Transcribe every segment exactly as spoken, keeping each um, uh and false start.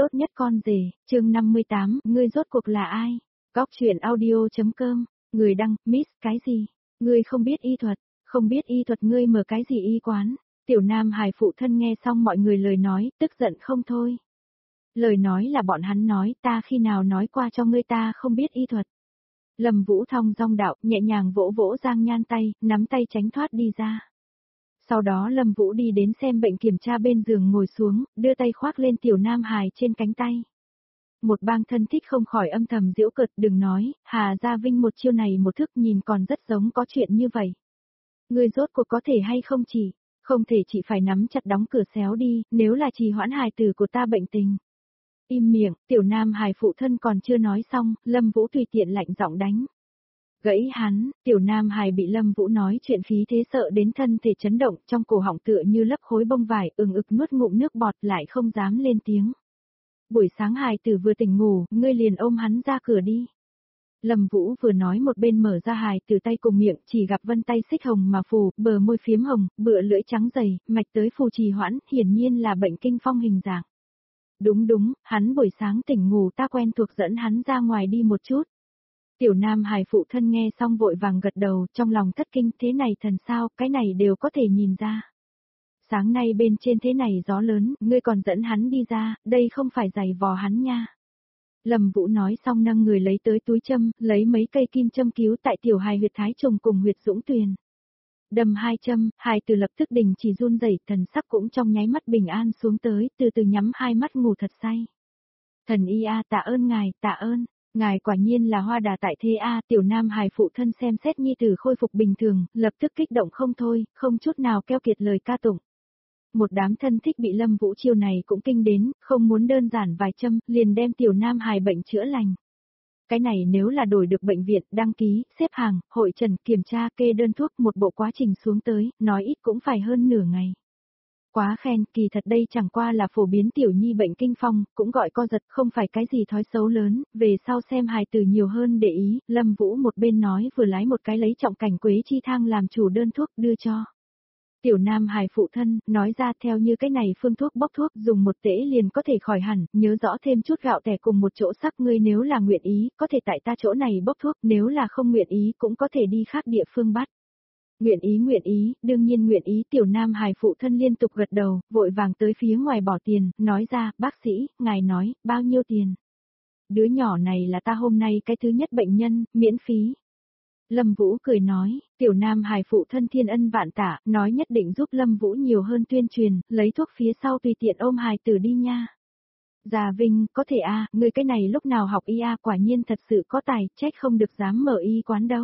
Tốt nhất con rể, chương năm mươi tám, ngươi rốt cuộc là ai? Góc truyện audio.com, người đăng, Miss cái gì? Ngươi không biết y thuật, không biết y thuật ngươi mở cái gì y quán? Tiểu Nam Hải phụ thân nghe xong mọi người lời nói, tức giận không thôi. Lời nói là bọn hắn nói, ta khi nào nói qua cho ngươi ta không biết y thuật. Lâm Vũ thong dong đạo, nhẹ nhàng vỗ vỗ Giang Nhan tay, nắm tay tránh thoát đi ra. Sau đó Lâm Vũ đi đến xem bệnh kiểm tra bên giường ngồi xuống, đưa tay khoác lên Tiểu Nam Hải trên cánh tay. Một bang thân thích không khỏi âm thầm giễu cợt, đừng nói, Hà Gia Vinh một chiêu này một thức nhìn còn rất giống có chuyện như vậy. Người rốt cuộc có thể hay không chỉ, không thể chỉ phải nắm chặt đóng cửa xéo đi, nếu là trì hoãn hài tử của ta bệnh tình. Im miệng, Tiểu Nam Hải phụ thân còn chưa nói xong, Lâm Vũ tùy tiện lạnh giọng đánh. Gãy hắn, Tiểu Nam Hải bị Lâm Vũ nói chuyện khí thế sợ đến thân thể chấn động, trong cổ họng tựa như lấp khối bông vải, ừng ực nuốt ngụm nước bọt lại không dám lên tiếng. Buổi sáng hài tử vừa tỉnh ngủ, ngươi liền ôm hắn ra cửa đi. Lâm Vũ vừa nói một bên mở ra hài tử tay cùng miệng, chỉ gặp vân tay xích hồng mà phù, bờ môi phiếm hồng, bựa lưỡi trắng dày, mạch tới phù trì hoãn, hiển nhiên là bệnh kinh phong hình dạng. Đúng đúng, hắn buổi sáng tỉnh ngủ ta quen thuộc dẫn hắn ra ngoài đi một chút. Tiểu Nam Hải phụ thân nghe xong vội vàng gật đầu, trong lòng thất kinh, thế này thần sao, cái này đều có thể nhìn ra. Sáng nay bên trên thế này gió lớn, ngươi còn dẫn hắn đi ra, đây không phải giày vò hắn nha. Lâm Vũ nói xong nâng người lấy tới túi châm, lấy mấy cây kim châm cứu tại Tiểu Hài huyệt thái trùng cùng huyệt dũng tuyền. Đâm hai châm, hài từ lập tức đình chỉ run rẩy, thần sắc cũng trong nháy mắt bình an xuống tới, từ từ nhắm hai mắt ngủ thật say. Thần y a, tạ ơn ngài, tạ ơn. Ngài quả nhiên là hoa đà tại thế a. Tiểu Nam Hải phụ thân xem xét nhi tử khôi phục bình thường, lập tức kích động không thôi, không chút nào keo kiệt lời ca tụng. Một đám thân thích bị Lâm Vũ chiêu này cũng kinh đến, không muốn đơn giản vài châm, liền đem Tiểu Nam Hải bệnh chữa lành. Cái này nếu là đổi được bệnh viện, đăng ký, xếp hàng, hội trần, kiểm tra, kê đơn thuốc, một bộ quá trình xuống tới, nói ít cũng phải hơn nửa ngày. Quá khen, kỳ thật đây chẳng qua là phổ biến tiểu nhi bệnh kinh phong, cũng gọi co giật, không phải cái gì thói xấu lớn, về sau xem hài tử nhiều hơn để ý, Lâm Vũ một bên nói vừa lái một cái lấy trọng cảnh quế chi thang làm chủ đơn thuốc đưa cho. Tiểu Nam Hải phụ thân, nói ra theo như cái này phương thuốc bốc thuốc dùng một tễ liền có thể khỏi hẳn, nhớ rõ thêm chút gạo tẻ cùng một chỗ sắc ngươi nếu là nguyện ý, có thể tại ta chỗ này bốc thuốc, nếu là không nguyện ý cũng có thể đi khác địa phương bắt. Nguyện ý nguyện ý, đương nhiên nguyện ý. Tiểu Nam Hải phụ thân liên tục gật đầu, vội vàng tới phía ngoài bỏ tiền, nói ra, bác sĩ, ngài nói, bao nhiêu tiền? Đứa nhỏ này là ta hôm nay cái thứ nhất bệnh nhân, miễn phí. Lâm Vũ cười nói, Tiểu Nam Hải phụ thân thiên ân vạn tạ, nói nhất định giúp Lâm Vũ nhiều hơn tuyên truyền, lấy thuốc phía sau tùy tiện ôm hài tử đi nha. Già Vinh, có thể a, người cái này lúc nào học y a, quả nhiên thật sự có tài, trách không được dám mở y quán đâu.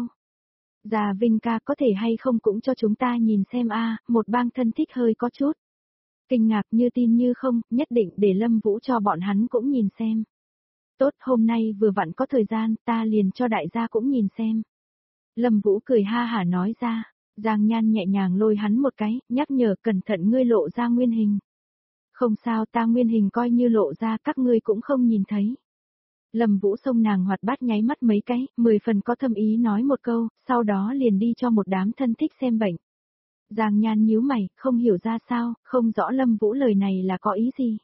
Già Vinh ca có thể hay không cũng cho chúng ta nhìn xem a, một bang thân thích hơi có chút. Kinh ngạc như tin như không, nhất định để Lâm Vũ cho bọn hắn cũng nhìn xem. Tốt, hôm nay vừa vặn có thời gian, ta liền cho đại gia cũng nhìn xem. Lâm Vũ cười ha hả nói ra, Giang Nhan nhẹ nhàng lôi hắn một cái, nhắc nhở cẩn thận ngươi lộ ra nguyên hình. Không sao, ta nguyên hình coi như lộ ra các ngươi cũng không nhìn thấy. Lâm Vũ xông nàng hoạt bát nháy mắt mấy cái, mười phần có thâm ý nói một câu, sau đó liền đi cho một đám thân thích xem bệnh. Giang Nhan nhíu mày, không hiểu ra sao, không rõ Lâm Vũ lời này là có ý gì.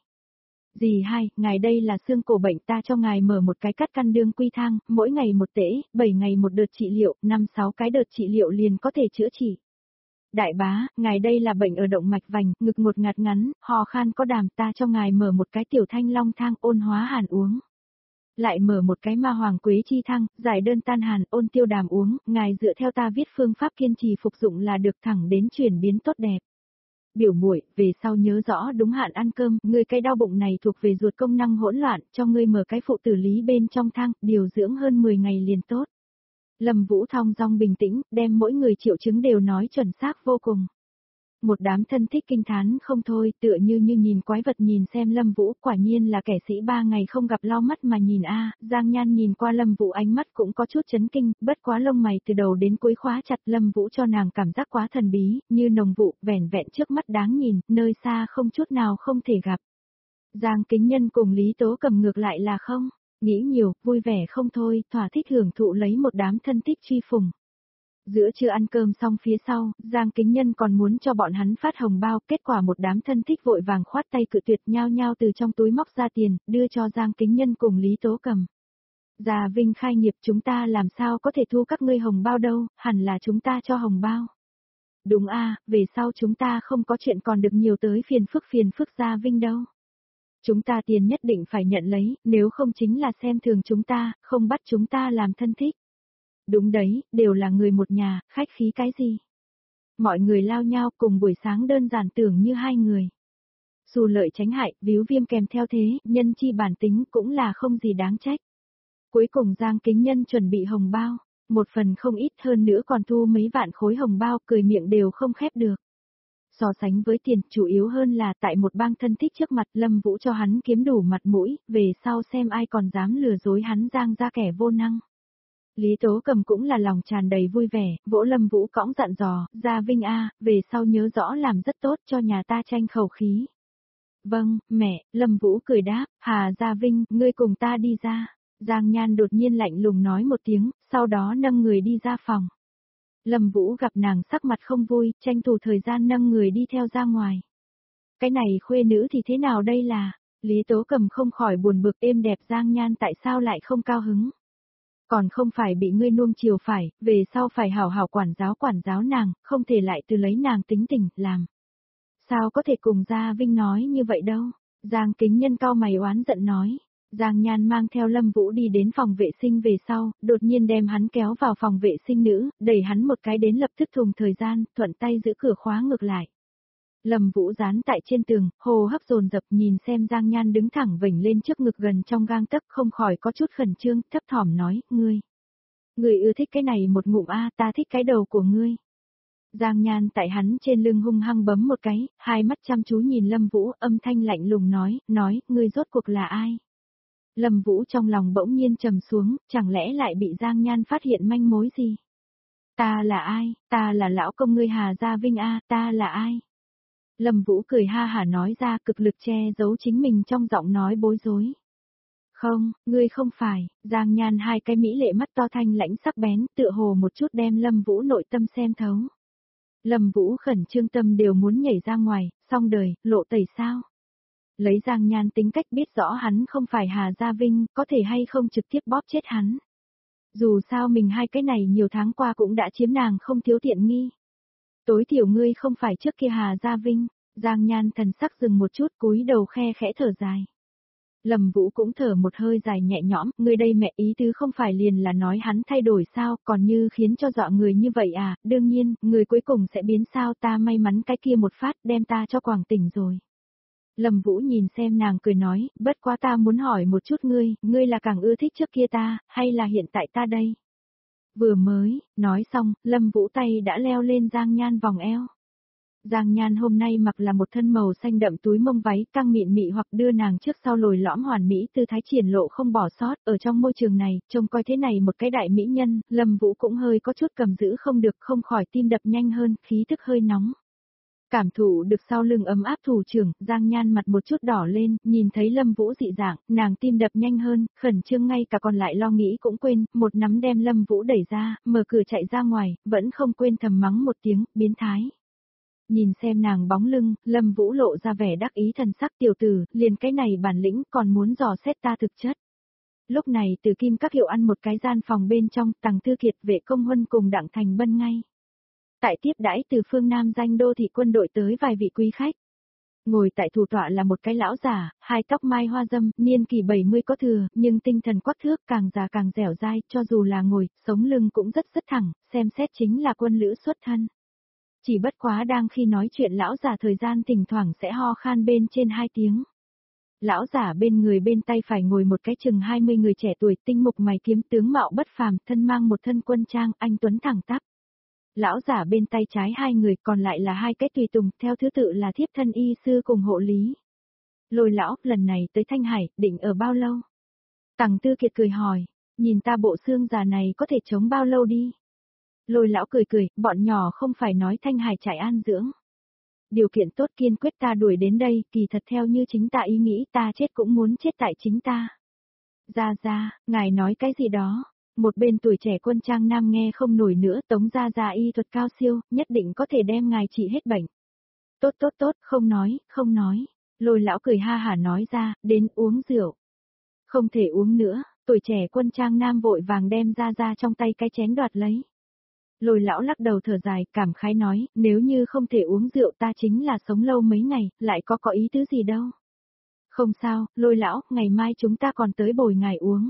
Dì hai, ngài đây là xương cổ bệnh, ta cho ngài mở một cái cắt căn đương quy thang, mỗi ngày một tễ, bảy ngày một đợt trị liệu, năm sáu cái đợt trị liệu liền có thể chữa trị. Đại bá, ngài đây là bệnh ở động mạch vành, ngực một ngạt ngắn, hò khan có đàm, ta cho ngài mở một cái tiểu thanh long thang ôn hóa hàn uống. Lại mở một cái ma hoàng quế chi thang, giải đơn tan hàn, ôn tiêu đàm uống, ngài dựa theo ta viết phương pháp kiên trì phục dụng là được thẳng đến chuyển biến tốt đẹp. Biểu muội, về sau nhớ rõ đúng hạn ăn cơm, ngươi cái đau bụng này thuộc về ruột công năng hỗn loạn, cho ngươi mở cái phụ tử lý bên trong thang, điều dưỡng hơn mười ngày liền tốt. Lâm Vũ thong dong bình tĩnh, đem mỗi người triệu chứng đều nói chuẩn xác vô cùng. Một đám thân thích kinh thán không thôi, tựa như như nhìn quái vật nhìn xem Lâm Vũ, quả nhiên là kẻ sĩ ba ngày không gặp lau mắt mà nhìn a. Giang Nhan nhìn qua Lâm Vũ ánh mắt cũng có chút chấn kinh, bất quá lông mày từ đầu đến cuối khóa chặt. Lâm Vũ cho nàng cảm giác quá thần bí, như nồng vụ, vẻn vẹn trước mắt đáng nhìn, nơi xa không chút nào không thể gặp. Giang Kính Nhân cùng Lý Tố Cầm ngược lại là không, nghĩ nhiều, vui vẻ không thôi, thỏa thích hưởng thụ lấy một đám thân thích truy phùng. Giữa trưa ăn cơm xong phía sau, Giang Kính Nhân còn muốn cho bọn hắn phát hồng bao, kết quả một đám thân thích vội vàng khoát tay cự tuyệt nhao nhao từ trong túi móc ra tiền, đưa cho Giang Kính Nhân cùng Lý Tố Cầm. Già Vinh khai nghiệp chúng ta làm sao có thể thu các ngươi hồng bao đâu, hẳn là chúng ta cho hồng bao. Đúng a, về sau chúng ta không có chuyện còn được nhiều tới phiền phức phiền phức Gia Vinh đâu. Chúng ta tiền nhất định phải nhận lấy, nếu không chính là xem thường chúng ta, không bắt chúng ta làm thân thích. Đúng đấy, đều là người một nhà, khách khí cái gì. Mọi người lao nhau cùng buổi sáng đơn giản tưởng như hai người. Dù lợi tránh hại, víu viêm kèm theo thế, nhân chi bản tính cũng là không gì đáng trách. Cuối cùng Giang Kính Nhân chuẩn bị hồng bao, một phần không ít hơn nữa còn thu mấy vạn khối hồng bao, cười miệng đều không khép được. So sánh với tiền, chủ yếu hơn là tại một bang thân thích trước mặt Lâm Vũ cho hắn kiếm đủ mặt mũi, về sau xem ai còn dám lừa dối hắn Giang ra kẻ vô năng. Lý Tố Cầm cũng là lòng tràn đầy vui vẻ, vỗ Lâm Vũ cõng dặn dò, Gia Vinh a, về sau nhớ rõ làm rất tốt cho nhà ta tranh khẩu khí. Vâng, mẹ, Lâm Vũ cười đáp, Hà Gia Vinh, ngươi cùng ta đi ra. Giang Nhan đột nhiên lạnh lùng nói một tiếng, sau đó nâng người đi ra phòng. Lâm Vũ gặp nàng sắc mặt không vui, tranh thủ thời gian nâng người đi theo ra ngoài. Cái này khuê nữ thì thế nào đây là, Lý Tố Cầm không khỏi buồn bực êm đẹp Giang Nhan tại sao lại không cao hứng. Còn không phải bị ngươi nuông chiều phải, về sau phải hảo hảo quản giáo quản giáo nàng, không thể lại từ lấy nàng tính tình, làm. Sao có thể cùng Gia Vinh nói như vậy đâu, Giang Kính Nhân cau mày oán giận nói. Giang Nhan mang theo Lâm Vũ đi đến phòng vệ sinh về sau, đột nhiên đem hắn kéo vào phòng vệ sinh nữ, đẩy hắn một cái đến lập tức thùng thời gian, thuận tay giữ cửa khóa ngược lại. Lâm Vũ dán tại trên tường, hô hấp dồn dập nhìn xem Giang Nhan đứng thẳng vểnh lên trước ngực gần trong gang tấc không khỏi có chút khẩn trương, thấp thỏm nói, ngươi. Ngươi ưa thích cái này một ngụm a, ta thích cái đầu của ngươi. Giang Nhan tại hắn trên lưng hung hăng bấm một cái, hai mắt chăm chú nhìn Lâm Vũ, âm thanh lạnh lùng nói, nói, ngươi rốt cuộc là ai? Lâm Vũ trong lòng bỗng nhiên trầm xuống, chẳng lẽ lại bị Giang Nhan phát hiện manh mối gì? Ta là ai? Ta là lão công ngươi Hà Gia Vinh a, ta là ai? Lâm Vũ cười ha hả nói ra, cực lực che giấu chính mình trong giọng nói bối rối. Không, ngươi không phải, Giang Nhan hai cái mỹ lệ mắt to thanh lãnh sắc bén, tựa hồ một chút đem Lâm Vũ nội tâm xem thấu. Lâm Vũ khẩn trương tâm đều muốn nhảy ra ngoài, xong đời, lộ tẩy sao? Lấy Giang Nhan tính cách biết rõ hắn không phải Hà Gia Vinh, có thể hay không trực tiếp bóp chết hắn. Dù sao mình hai cái này nhiều tháng qua cũng đã chiếm nàng không thiếu tiện nghi. Tối thiểu ngươi không phải trước kia Hà Gia Vinh, Giang Nhan thần sắc dừng một chút cúi đầu khe khẽ thở dài. Lâm Vũ cũng thở một hơi dài nhẹ nhõm, ngươi đây mẹ ý tứ không phải liền là nói hắn thay đổi sao, còn như khiến cho dọa người như vậy à, đương nhiên, người cuối cùng sẽ biến sao, ta may mắn cái kia một phát đem ta cho quảng tỉnh rồi. Lâm Vũ nhìn xem nàng cười nói, bất quá ta muốn hỏi một chút ngươi, ngươi là càng ưa thích trước kia ta, hay là hiện tại ta đây? Vừa mới, nói xong, Lâm Vũ tay đã leo lên Giang Nhan vòng eo. Giang Nhan hôm nay mặc là một thân màu xanh đậm túi mông váy căng mịn mị hoặc đưa nàng trước sau lồi lõm hoàn mỹ tư thái triển lộ không bỏ sót, ở trong môi trường này, trông coi thế này một cái đại mỹ nhân, Lâm Vũ cũng hơi có chút cầm giữ không được không khỏi tim đập nhanh hơn, khí tức hơi nóng. Cảm thụ được sau lưng ấm áp thủ trưởng, Giang Nhan mặt một chút đỏ lên, nhìn thấy Lâm Vũ dị dạng, nàng tim đập nhanh hơn, khẩn trương ngay cả còn lại lo nghĩ cũng quên, một nắm đem Lâm Vũ đẩy ra, mở cửa chạy ra ngoài, vẫn không quên thầm mắng một tiếng, biến thái. Nhìn xem nàng bóng lưng, Lâm Vũ lộ ra vẻ đắc ý thần sắc tiểu tử, liền cái này bản lĩnh còn muốn dò xét ta thực chất. Lúc này Từ Kim Các Hiệu ăn một cái gian phòng bên trong, Tằng Tư Kiệt Vệ Công Huân cùng Đặng Thành Bân ngay. Tại tiếp đãi từ phương Nam danh đô thị quân đội tới vài vị quý khách. Ngồi tại thủ tọa là một cái lão già, hai tóc mai hoa dâm, niên kỳ bảy mươi có thừa, nhưng tinh thần quắc thước càng già càng dẻo dai, cho dù là ngồi, sống lưng cũng rất rất thẳng, xem xét chính là quân lữ xuất thân. Chỉ bất quá đang khi nói chuyện lão già thời gian thỉnh thoảng sẽ ho khan bên trên hai tiếng. Lão giả bên người bên tay phải ngồi một cái chừng hai mươi người trẻ tuổi tinh mục mày kiếm tướng mạo bất phàm, thân mang một thân quân trang, anh tuấn thẳng tắp. Lão giả bên tay trái hai người còn lại là hai cái tùy tùng, theo thứ tự là thiếp thân y sư cùng hộ lý. Lôi lão, lần này tới Thanh Hải, định ở bao lâu? Tằng Tư Kiệt cười hỏi, nhìn ta bộ xương già này có thể chống bao lâu đi? Lôi lão cười cười, bọn nhỏ không phải nói Thanh Hải trại an dưỡng. Điều kiện tốt kiên quyết ta đuổi đến đây, kỳ thật theo như chính ta ý nghĩ ta chết cũng muốn chết tại chính ta. Ra ra, ngài nói cái gì đó? Một bên tuổi trẻ quân trang nam nghe không nổi nữa, Tống gia gia y thuật cao siêu, nhất định có thể đem ngài trị hết bệnh. Tốt tốt tốt, không nói, không nói. Lôi lão cười ha hả nói ra, đến uống rượu. Không thể uống nữa, tuổi trẻ quân trang nam vội vàng đem ra ra trong tay cái chén đoạt lấy. Lôi lão lắc đầu thở dài, cảm khái nói, nếu như không thể uống rượu ta chính là sống lâu mấy ngày, lại có có ý tứ gì đâu. Không sao, lôi lão, ngày mai chúng ta còn tới bồi ngài uống.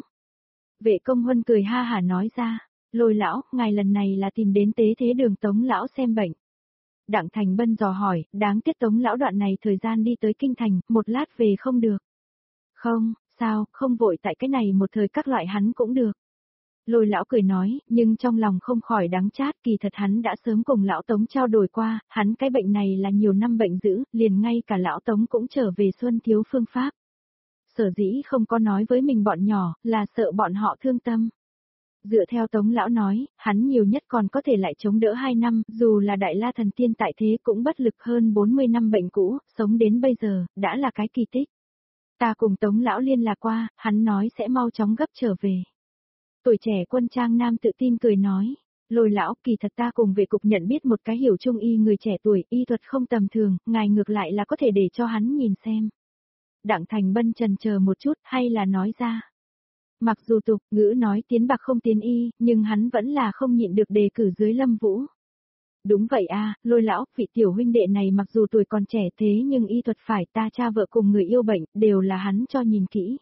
Vệ công huân cười ha hả nói ra, lôi lão, ngài lần này là tìm đến tế thế đường Tống lão xem bệnh. Đặng Thành Bân dò hỏi, đáng tiếc Tống lão đoạn này thời gian đi tới kinh thành, một lát về không được. Không, sao, không vội tại cái này một thời các loại hắn cũng được. Lôi lão cười nói, nhưng trong lòng không khỏi đắng chát, kỳ thật hắn đã sớm cùng lão Tống trao đổi qua, hắn cái bệnh này là nhiều năm bệnh dữ, liền ngay cả lão Tống cũng trở về Xuân thiếu phương pháp. Sở dĩ không có nói với mình bọn nhỏ, là sợ bọn họ thương tâm. Dựa theo Tống lão nói, hắn nhiều nhất còn có thể lại chống đỡ hai năm, dù là đại la thần tiên tại thế cũng bất lực hơn bốn mươi năm bệnh cũ, sống đến bây giờ, đã là cái kỳ tích. Ta cùng Tống lão liên lạc qua, hắn nói sẽ mau chóng gấp trở về. Tuổi trẻ quân trang nam tự tin cười nói, lôi lão, kỳ thật ta cùng vệ cục nhận biết một cái hiểu trung y người trẻ tuổi, y thuật không tầm thường, ngài ngược lại là có thể để cho hắn nhìn xem. Đặng Thành Bân trần chờ một chút, hay là nói ra. Mặc dù tục, ngữ nói tiến bạc không tiến y, nhưng hắn vẫn là không nhịn được đề cử dưới Lâm Vũ. Đúng vậy a, lôi lão, vị tiểu huynh đệ này mặc dù tuổi còn trẻ thế nhưng y thuật phải, ta cha vợ cùng người yêu bệnh, đều là hắn cho nhìn kỹ.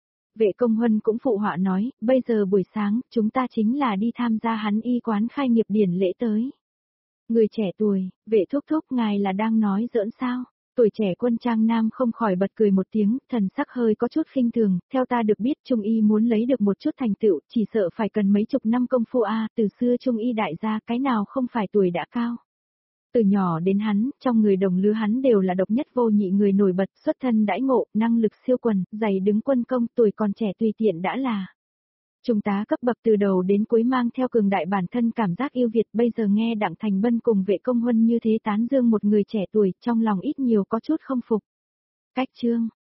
Vệ công huân cũng phụ họa nói, bây giờ buổi sáng, chúng ta chính là đi tham gia hắn y quán khai nghiệp điển lễ tới. Người trẻ tuổi, vệ thúc thúc ngài là đang nói giỡn sao? Tuổi trẻ quân trang nam không khỏi bật cười một tiếng, thần sắc hơi có chút khinh thường, theo ta được biết Trung y muốn lấy được một chút thành tựu, chỉ sợ phải cần mấy chục năm công phu a, từ xưa Trung y đại gia cái nào không phải tuổi đã cao. Từ nhỏ đến hắn, trong người đồng lứa hắn đều là độc nhất vô nhị người nổi bật, xuất thân đãi ngộ, năng lực siêu quần, dày đứng quân công, tuổi còn trẻ tùy tiện đã là. Trung tá cấp bậc từ đầu đến cuối mang theo cường đại bản thân cảm giác yêu Việt, bây giờ nghe Đặng Thành Bân cùng vệ công huân như thế tán dương một người trẻ tuổi, trong lòng ít nhiều có chút không phục. Cách chương